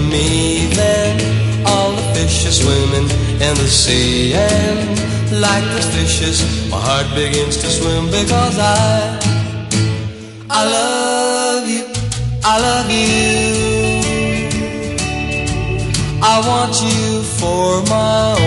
me then all the fish are swimming in the sea, and like the fishes my heart begins to swim, because I love you, I love you, I want you for my